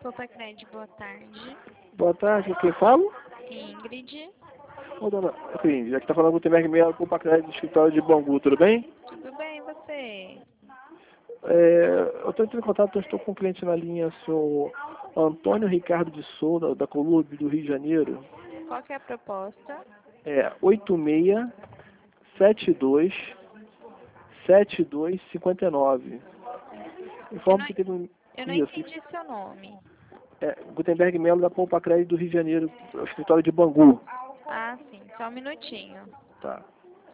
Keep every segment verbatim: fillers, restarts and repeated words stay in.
Poupa Crédito, boa tarde. Boa tarde, quem fala? Ingrid. Ô, dona Ingrid, aqui tá falando com o Gutenberg Melo, com o Crédito do escritório de Bangu, tudo bem? Tudo bem, e você? É, eu estou entrando em contato, eu estou com um cliente na linha, senhor Antônio Ricardo de Souza, da Colube, do Rio de Janeiro. Qual que é a proposta? É oito seis sete dois sete dois cinco nove. Eu Informo não, que teve um... eu não Isso. entendi seu nome. É, Gutenberg Melo, da Poupa Crédito do Rio de Janeiro, o escritório de Bangu. Ah, sim, só um minutinho. Tá.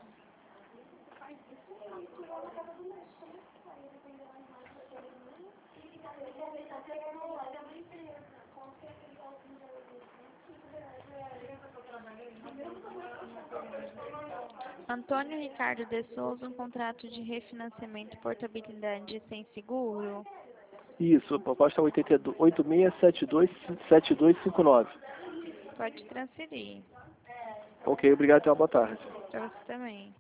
Antônio Ricardo de Souza, um contrato de refinanciamento e portabilidade sem seguro? Isso, a proposta é oito seis sete dois sete dois cinco nove. Pode transferir. Ok, obrigado, tenha uma boa tarde. Para você também.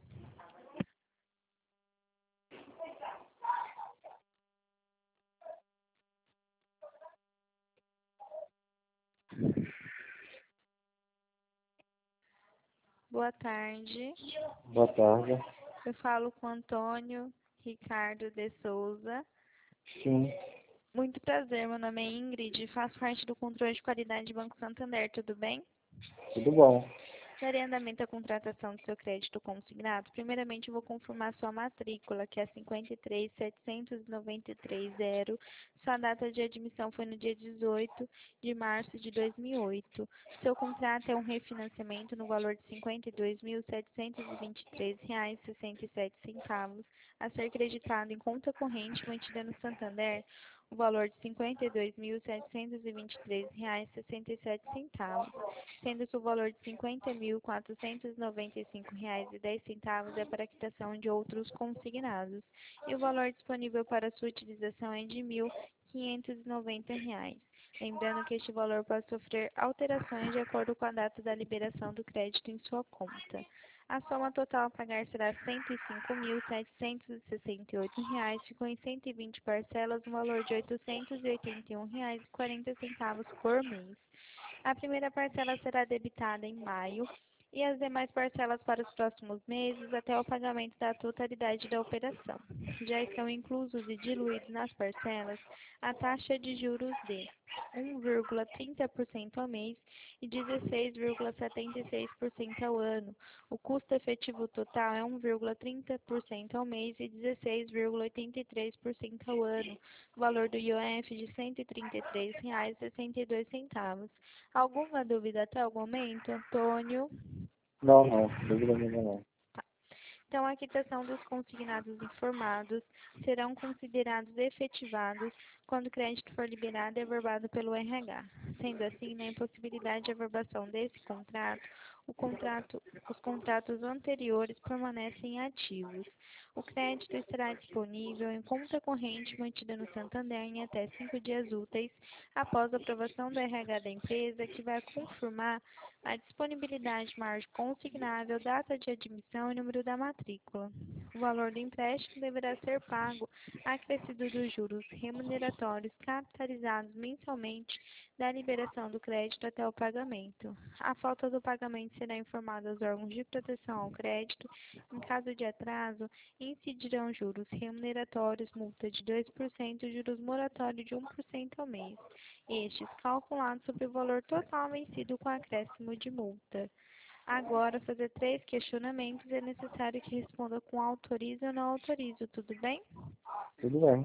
Boa tarde. Boa tarde. Eu falo com Antônio Ricardo de Souza. Sim, Muito prazer, meu nome é Ingrid, faço parte do controle de qualidade do Banco Santander, tudo bem? tudo bom. Darei andamento à contratação do seu crédito consignado. Primeiramente, eu vou confirmar sua matrícula, que é cinquenta e três setecentos e noventa e três zero. Sua data de admissão foi no dia dezoito de março de dois mil e oito. Seu contrato é um refinanciamento no valor de cinquenta e dois mil setecentos e vinte e três reais e sessenta e sete centavos, a ser creditado em conta corrente mantida no Santander, o valor de cinquenta e dois mil setecentos e vinte e três reais e sessenta e sete centavos, sendo que o valor de cinquenta mil quatrocentos e noventa e cinco reais e dez centavos é para a quitação de outros consignados, e o valor disponível para sua utilização é de mil quinhentos e noventa reais. Lembrando que este valor pode sofrer alterações de acordo com a data da liberação do crédito em sua conta. A soma total a pagar será cento e cinco mil setecentos e sessenta e oito reais, ficou em cento e vinte parcelas, no valor de oitocentos e oitenta e um reais e quarenta centavos por mês. A primeira parcela será debitada em maio e as demais parcelas para os próximos meses até o pagamento da totalidade da operação. Já estão inclusos e diluídos nas parcelas a taxa de juros de um vírgula trinta por cento ao mês e dezesseis vírgula setenta e seis por cento ao ano. O custo efetivo total é um vírgula trinta por cento ao mês e dezesseis vírgula oitenta e três por cento ao ano. O valor do I O F de cento e trinta e três reais e sessenta e dois centavos. Alguma dúvida até o momento, Antônio? Não, não, dúvida nenhuma não. Então, a quitação dos consignados informados serão considerados efetivados quando o crédito for liberado e averbado pelo R H. Sendo assim, na impossibilidade de averbação desse contrato, o contrato, os contratos anteriores permanecem ativos. O crédito estará disponível em conta corrente mantida no Santander em até cinco dias úteis após a aprovação do R H da empresa, que vai confirmar a disponibilidade de margem consignável, data de admissão e número da matrícula. O valor do empréstimo deverá ser pago acrescido dos juros remuneratórios capitalizados mensalmente da liberação do crédito até o pagamento. A falta do pagamento será informada aos órgãos de proteção ao crédito. Em caso de atraso, incidirão juros remuneratórios, multa de dois por cento e juros moratórios de um por cento ao mês, estes calculados sobre o valor total vencido com acréscimo de multa. Agora, fazer três questionamentos, é necessário que responda com autorizo ou não autorizo, tudo bem? Tudo bem.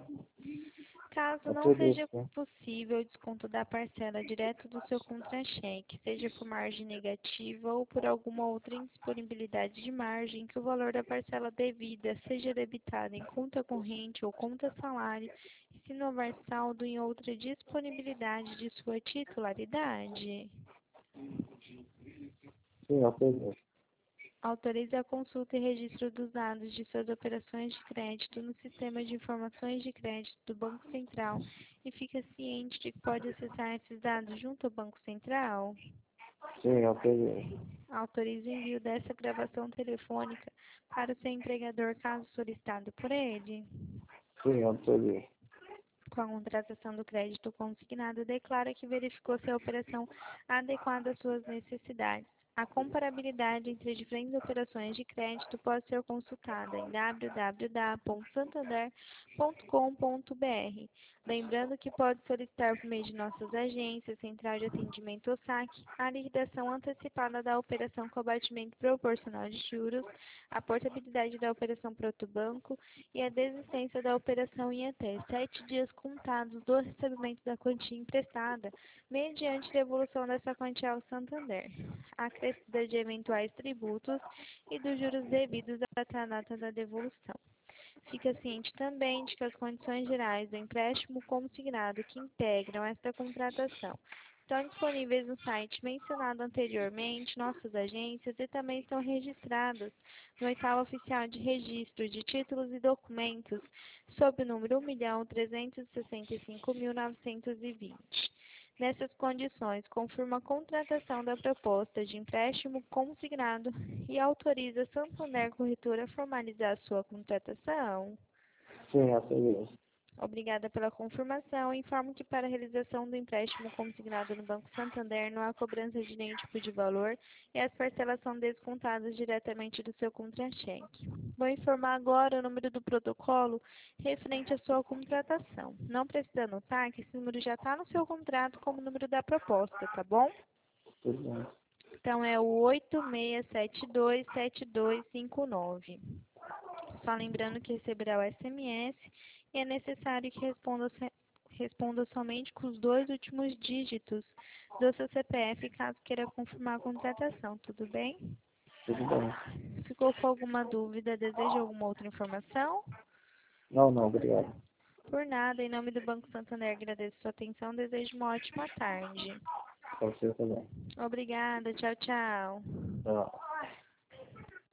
Caso não Autorizo, seja sim. possível o desconto da parcela direto do seu contra-cheque, seja por margem negativa ou por alguma outra indisponibilidade de margem, que o valor da parcela devida seja debitado em conta corrente ou conta salário, e se não houver saldo em outra disponibilidade de sua titularidade. Sim, autorizo. Autorize a consulta e registro dos dados de suas operações de crédito no Sistema de Informações de Crédito do Banco Central e fica ciente de que pode acessar esses dados junto ao Banco Central. Sim, autorizo. Autorize o envio dessa gravação telefônica para o seu empregador caso solicitado por ele. Sim, autorizo. com a contratação do crédito consignado, declara que verificou se a operação adequada às suas necessidades. A comparabilidade entre diferentes operações de crédito pode ser consultada em w w w ponto santander ponto com ponto b r. Lembrando que pode solicitar por meio de nossas agências, Central de Atendimento ou saque, a liquidação antecipada da operação com abatimento proporcional de juros, a portabilidade da operação para outro banco e a desistência da operação em até sete dias contados do recebimento da quantia emprestada, mediante devolução dessa quantia ao Santander, acrescida de eventuais tributos e dos juros devidos até a data da devolução. Fica ciente também de que as condições gerais do empréstimo consignado que integram esta contratação estão disponíveis no site mencionado anteriormente, nossas agências, e também estão registradas no Oitavo Oficial de Registro de Títulos e Documentos, sob o número um milhão trezentos e sessenta e cinco mil novecentos e vinte. Nessas condições, confirma a contratação da proposta de empréstimo consignado e autoriza a Santander Corretora a formalizar sua contratação. Sim, autorizei. Obrigada pela confirmação. Informo que para a realização do empréstimo consignado no Banco Santander não há cobrança de nenhum tipo de valor e as parcelas são descontadas diretamente do seu contra-cheque. Vou informar agora o número do protocolo referente à sua contratação. Não precisa anotar que esse número já está no seu contrato como número da proposta, tá bom? Tudo bem. Então é o oito seis sete dois sete dois cinco nove. Só lembrando que receberá o S M S e é necessário que responda, responda somente com os dois últimos dígitos do seu C P F, caso queira confirmar a contratação, tudo bem? Tudo bem. Ficou com alguma dúvida? Deseja alguma outra informação? Não, não, obrigado. Por nada, em nome do Banco Santander, agradeço sua atenção, desejo uma ótima tarde. Para você também. Obrigada, tchau, tchau. Tchau.